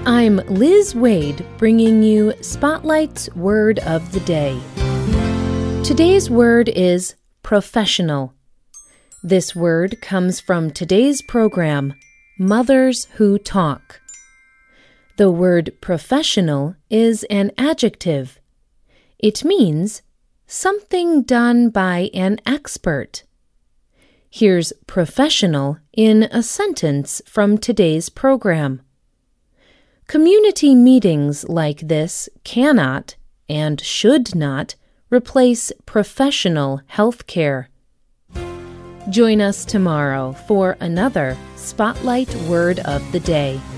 I'm Liz Wade, bringing you Spotlight's Word of the Day. Today's word is professional. This word comes from today's program, Mothers Who Talk. The word professional is an adjective. It means something done by an expert. Here's professional in a sentence from today's program. Community meetings like this cannot and should not replace professional health care. Join us tomorrow for another Spotlight Word of the Day.